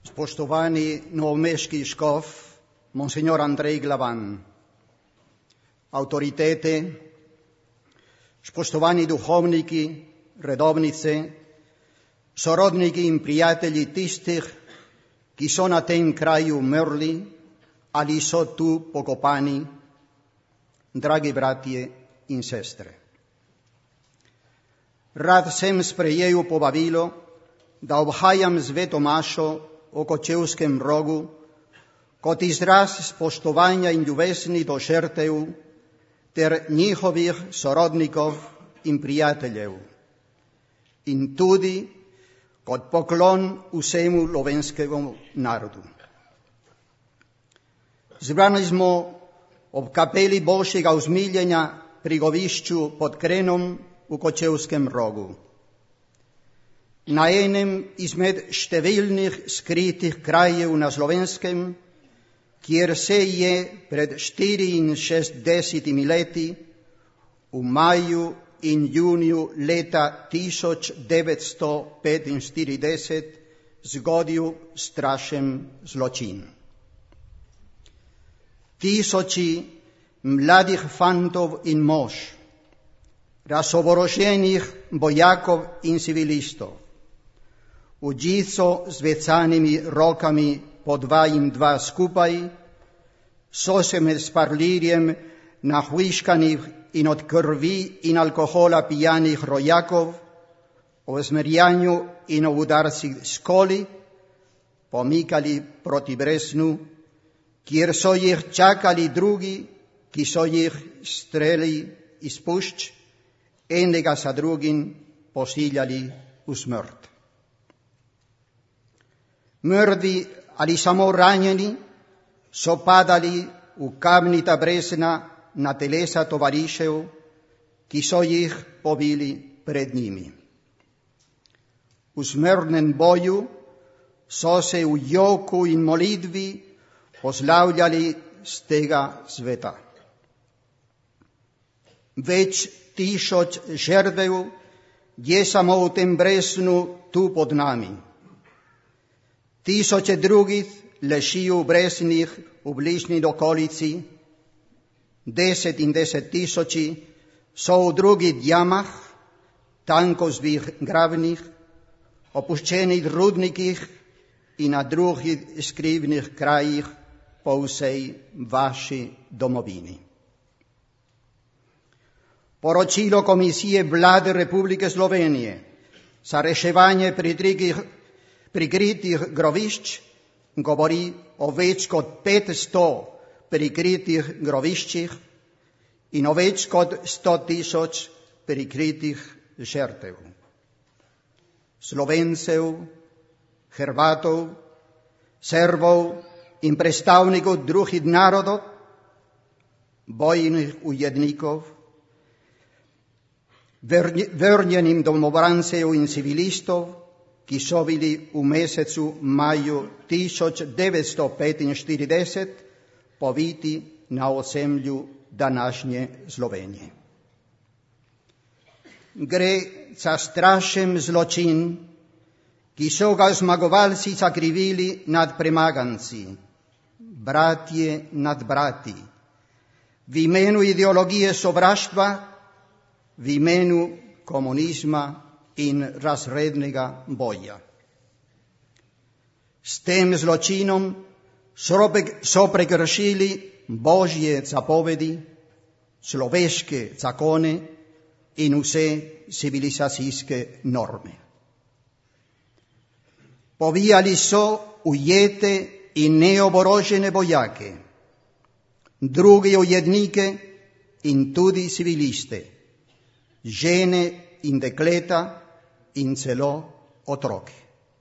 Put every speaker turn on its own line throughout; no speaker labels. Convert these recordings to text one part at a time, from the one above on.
Spoštovani novomeški škof, monsignor Andrej Glavan, avtoritete, spoštovani duhovniki, redovnice, sorodniki in prijatelji tistih, ki so na tem kraju umrli ali so tu pokopani, dragi bratje in sestre. Rad sem sprejel povabilo, da obhajam sveto mašo o Kočevskem rogu kot izraz spoštovanja in ljubezni do žrtev ter njihovih sorodnikov in prijateljev in tudi kot poklon vsemu slovenskemu narodu. Zbrani smo ob kapeli Božjega usmiljenja pri Govišču pod Krenom v Kočevskem rogu. Na enem izmed številnih skritih krajev na Slovenskem, kjer se je pred 64 leti v maju in juniju leta 1945 zgodil strašen zločin. Tisoči mladih fantov in mož, razoboroženih vojakov in civilistov, v žico z vecanimi rokami po 2 in 2 skupaj, so se med sparlirjem nahujškanih in od krvi in alkohola pijanih rojakov, o zmerjanju in o udarcih s koli, pomikali proti Bresnu, kjer so jih čakali drugi, ki so jih streli iz pušč, enega za drugim posiljali v smrt. Mrtvi ali samo ranjeni so padali v kamnita bresna na telesa tovarišev, ki so jih pobili pred njimi. V smrtnem boju so se v joku in molitvi poslavljali z tega sveta. Več tisoč žrtev je samo v tem Bresnu tu pod nami. Tisoče drugih ležijo v Bresnih v bližnji okolici, 10 in 10 tisoči so v drugih jamah, tankovskih gravnih, opuščenih rudnikih in na drugih skrivnih krajih po vsej vaši domovini. Poročilo Komisije Vlade Republike Slovenije za reševanje prikritih grobišč govori o več kot 500 prikritih grobiščih in o več kot 100 tisoč prikritih žrtev. Slovencev, Hrvatov, Srbov in predstavnikov drugih narodov, bojnih ujetnikov, vrnjenim domobrancev in civilistov, ki so bili v mesecu maju 1945 pobiti na ozemlju današnje Slovenije. Gre za strašen zločin, ki so ga zmagovalci zakrivili nad premaganci, bratje nad brati, v imenu ideologije sovraštva, v imenu komunizma in razrednega boja. S tem zločinom so prekršili Božje zapovedi, človeške zakone in vse civilizacijske norme. Pobijali so ujete in neoborožene vojake, druge ujetnike in tudi civiliste, žene in dekleta in celo otroke.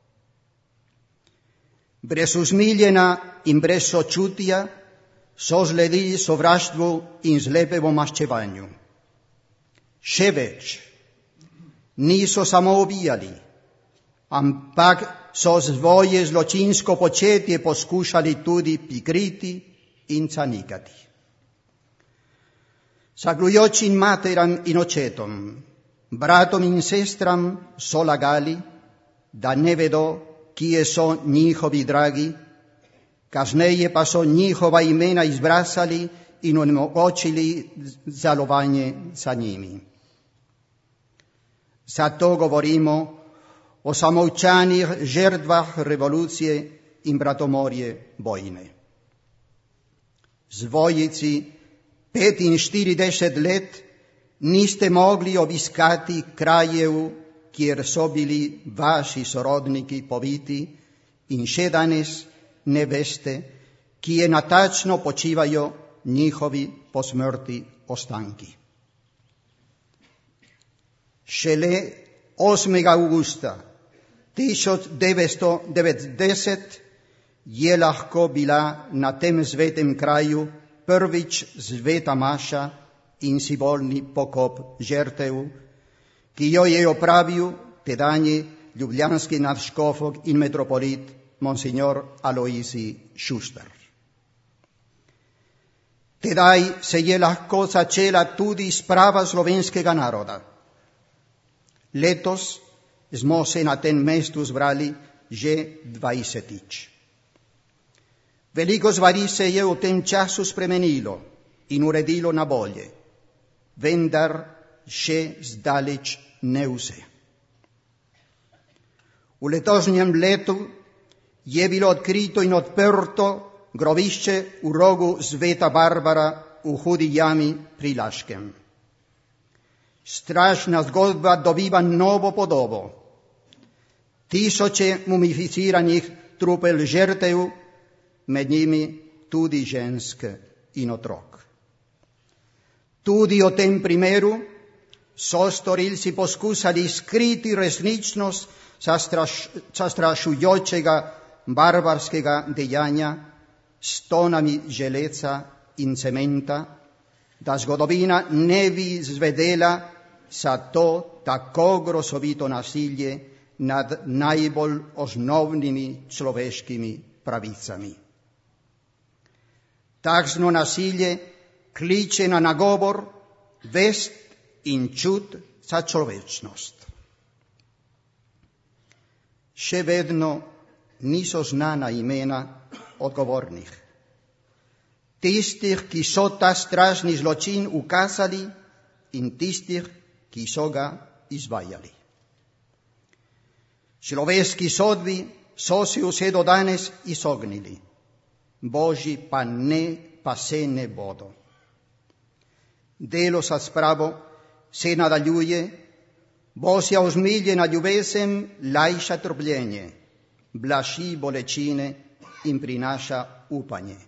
Brez usmiljenja in brez sočutja so sledili sovraštvu in slepemu maščevanju. Še več, niso samo ubijali, ampak so svoje zločinsko početje poskušali tudi prikriti in zanikati. Zahvaljujočim materam in očetom, bratom in sestram so lagali, da ne vedo, kie so njihovi dragi, kasneje pa so njihova imena izbrisali in onemogočili žalovanje za njimi. Zato govorimo o samoučanih žrtvah revolucije in bratomorje vojne. Zvojici 45 let niste mogli obiskati krajev, kjer so bili vaši sorodniki pobiti, in še danes ne veste, kje natačno počivajo njihovi posmrtni ostanki. Šele 8. augusta 1990 je lahko bila na tem svetem kraju prvič sveta maša in simbolni pokop žrtev, ki jo je opravil tedanji ljubljanski nadškof in metropolit monsignor Alojzij Šuštar. Tedaj se je lahko začela tudi sprava slovenskega naroda. Letos smo se na tem mestu zbrali že 20. Veliko stvari se je v tem času spremenilo in uredilo na bolje, vendar še zdaleč ne vse. V letošnjem letu je bilo odkrito in odprto grobišče v rogu Sveta Barbara v Hudi jami pri Laškem. Strašna zgodba dobiva novo podobo. Tisoče mumificiranih trupel žrtev, med njimi tudi žensk in otrok. Tudi o tem primeru so storilci poskusali skriti resničnost zastrašujočega barbarskega dejanja s tonami želeca in cementa, da zgodovina ne bi izvedela za to tako grozovito nasilje nad najbolj osnovnimi človeškimi pravicami. Takšno nasilje kliče na nagovor, vest in čut za človečnost. Še vedno niso znana imena odgovornih, tistih, ki so ta strašni zločin ukazali, in tistih, ki so ga izvajali. Človeški sodbi so se vse do danes izognili, Božji pa se ne bodo. Delo za spravo se nadaljuje, Božja usmiljena ljubezen lajša trpljenje, blaži bolečine in prinaša upanje.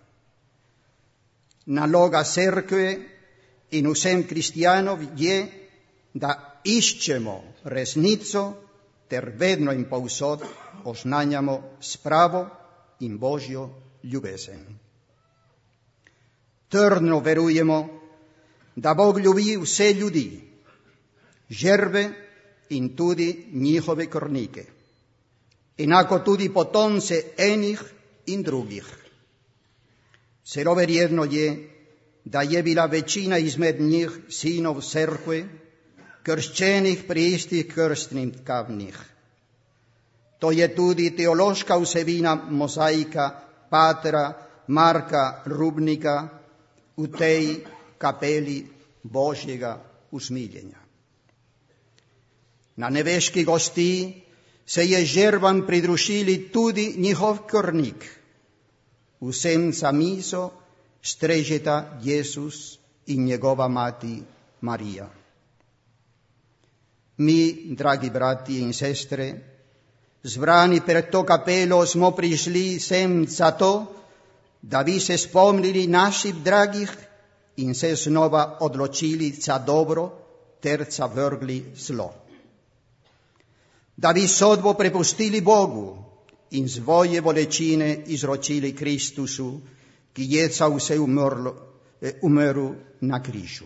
Naloga cerkve in vsem kristjanov je, da iščemo resnico ter vedno in povsod oznanjamo spravo in Božjo ljubezen. Trdno verujemo, da Bog ljubi vse ljudi, žrtve in tudi njihove krvnike, enako tudi potomce enih in drugih. Zelo verjetno je, da je bila večina izmed njih sinov cerkve, krščenih pri istih krstnih kamnih. To je tudi teološka vsebina mozaika patra Marka Rubnika v tej kapeli Božjega usmiljenja. Na nebeški gostiji se je žrtvam pridružili tudi njihov krvnik. Vsem za mizo strežeta Jezus in njegova mati Marija. Mi, dragi brati in sestre, zbrani pred to kapelo smo prišli sem zato, da bi se spomnili naših dragih in se znova odločili za dobro ter zavrgli zlo. Da bi sodbo prepustili Bogu in svoje bolečine izročili Kristusu, ki je za vse umrl na križu.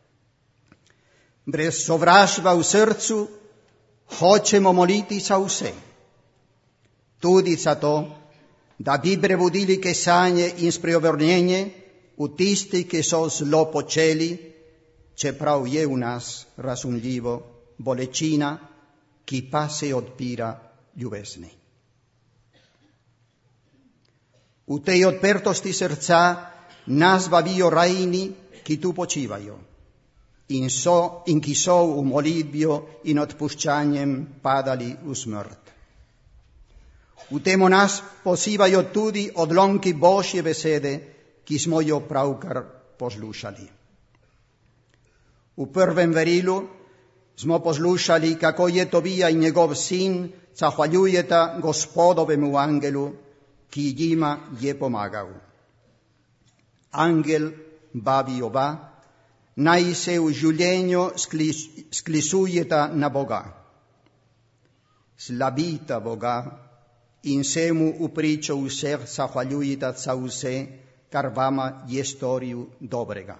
Brez sovraštva v srcu hočemo moliti za vse. Tudi za to, da bi prebudili kesanje in spreobrnjenje v tisti, ki so zlo počeli, čeprav je v nas razumljivo bolečina, ki pa se odpira ljubezni. U tej odpertosti srca nas bavio rajni, ki tu počivajo, in ki so v molitbjo in odpuščanjem padali v smrt. V temu nas pozivajo tudi odlomki Božje besede, ki smo jo pravkar poslušali. V prvem verilu smo poslušali, kako je Tobija in njegov sin zahvaljujeta Gospodovemu angelu, ki jima je pomagal. Angel bavi oba, naj se v življenju sklisujeta na Boga. Slavita Boga in se mu v pričo vseh zahvaljujeta za vse, kar vama je storil dobrega.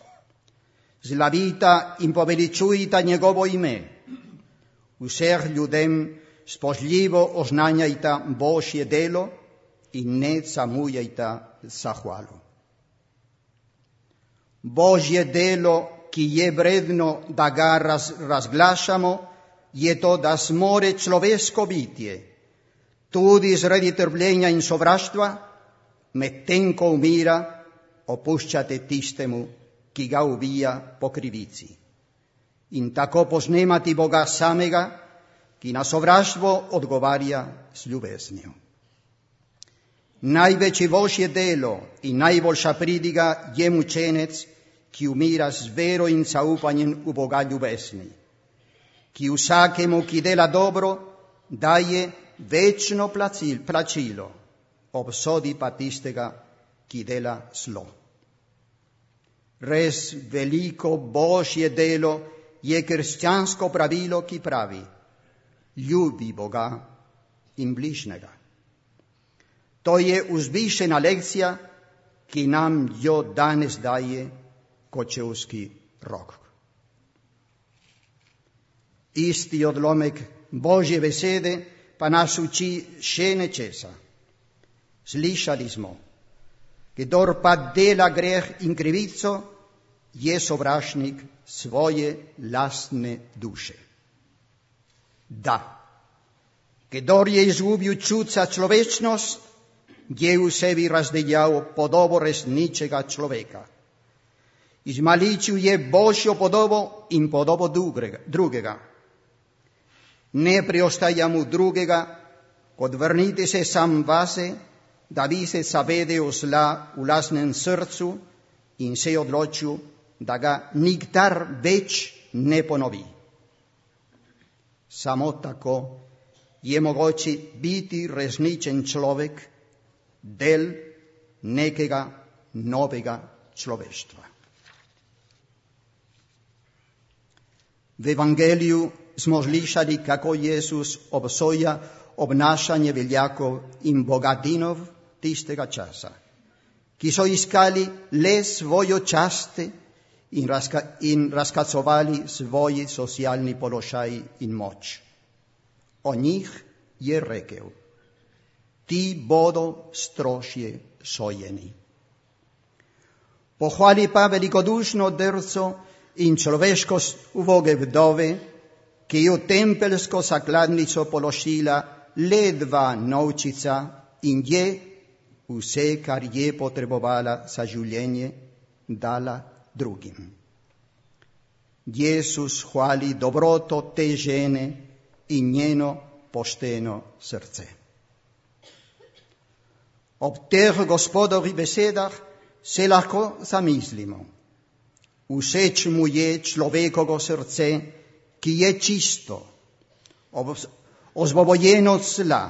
Slavita in poveličujta njegovo ime. Vseh ljudem spoštljivo oznanjajta Božje delo in ne zamujajta zahvalo. Božje delo, ki je vredno, da ga razglašamo, je to, da zmore človeško bitje, tudi zaradi trpljenja in sovraštva, medtem ko umira, opuščate tistemu, ki ga ubija po krivici. In tako posnemati Boga samega, ki na sovraštvo odgovarja z ljubeznijo. Največje Božje delo in najboljša pridiga je mučenec, ki umira z vero in zaupanjem v Boga ljubezni, ki vsakemu, ki dela dobro, daje večno plačilo, obsodi pa tistega, ki dela zlo. Res veliko Božje delo je krščansko pravilo, ki pravi: ljubi Boga in bližnjega. To je vzvišena lekcija, ki nam jo danes daje Kočevski rok. Isti odlomek Božje besede pa nas uči še nečesa. Slišali smo, kdor pa dela greh in krivico, je sovražnik svoje lastne duše. Da, kdor je izgubil čut za človečnost, je v sebi razdeljal podobo resničnega človeka. Izmaličil je Božjo podobo in podobo drugega. Ne preostaja mu drugega, kot vrniti se sam vase, da bi se zavedel zla v lastnem srcu in se odločil, da ga nikdar več ne ponovi. Samo tako je mogoče biti resničen človek, del nekega novega človeštva. V Evangeliju smo slišali, kako Jezus obsoja obnašanje veljakov in bogatinov tistega časa, ki so iskali le svojo čast in razkazovali svoj socialni položaj in moč. O njih je rekel: ti bodo strožje sojeni. Pohvali pa velikodušno drco in človeškost uboge vdove, ki je v tempelsko zakladnico položila le 2 novčica in je vse, kar je potrebovala za življenje, dala drugim. Jezus hvali dobroto te žene in njeno pošteno srce. Ob teh Gospodovih besedah se lahko zamislimo. Všeč mu je človekovo srce, ki je čisto, osvobojeno od zla.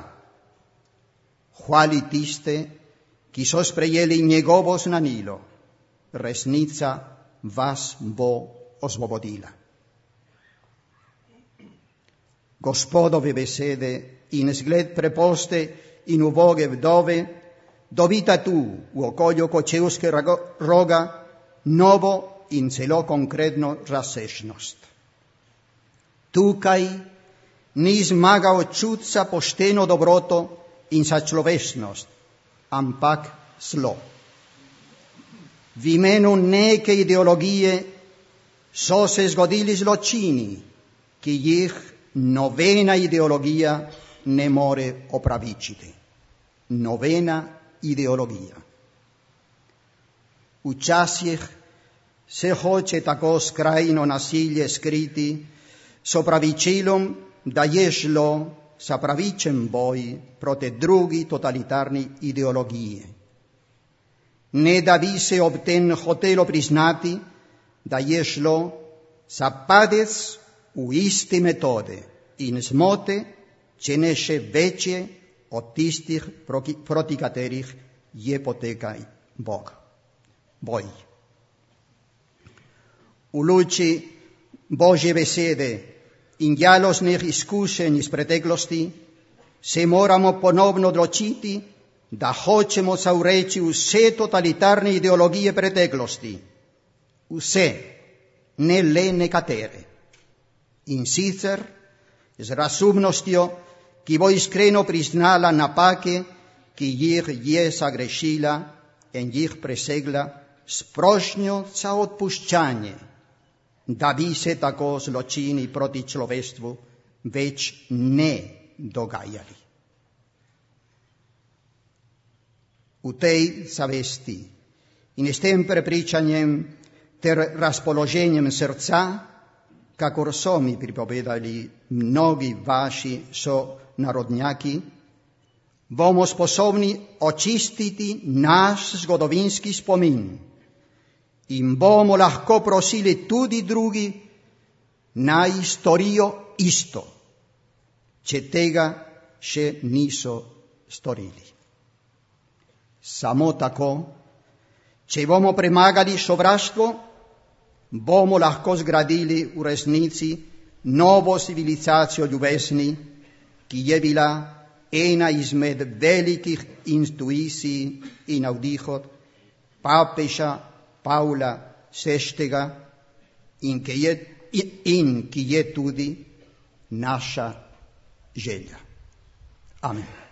Hvali tiste, ki so sprejeli njegovo znanilo. Resnica vas bo osvobodila. Gospodove besede in zgled preproste in uboge vdove dobita tu, v okolju Kočevskega roga, novo in celo konkretno razsežnost. Tukaj ni zmagal čut za pošteno dobroto in za človečnost, ampak zlo. V imenu neke ideologije so se zgodili zločini, ki jih nobena ideologija ne more opravičiti. Nobena ideologija. U časih se hoće tako skrajno nasilje skriti s opravičilom da je šlo sa pravičen boj proti drugi totalitarni ideologiji. Ne da bi se ob tem hotelo priznati da je šlo za padec u isti metode in zmote, če ne še večje od tistih, proti katerih je potekal boj. U luči Božje besede in žalostnih izkušenj iz preteklosti se moramo ponovno odločiti, da hočemo zavreči vse totalitarne ideologije preteklosti, vse, ne le nekatere. In sicer z razumnostjo, ki bo iskreno priznala napake, ki jih je zagrešila in jih presegla, s prošnjo za odpuščanje, da bi se tako zločini proti človeštvu več ne dogajali. U tej zavesti in s tem prepričanjem ter razpoloženjem srca, kakor so mi pripovedali mnogi vaši sonarodnjaki, bomo sposobni očistiti naš zgodovinski spomin in bomo lahko prosili tudi drugi naj storijo isto, če tega še niso storili. Samo tako, če bomo premagali sovraštvo, bomo lahko zgradili v resnici novo civilizacijo ljubezni, ki je bila ena izmed velikih intuicij in navdihov papeža Pavla VI in ki je tudi naša želja. Amen.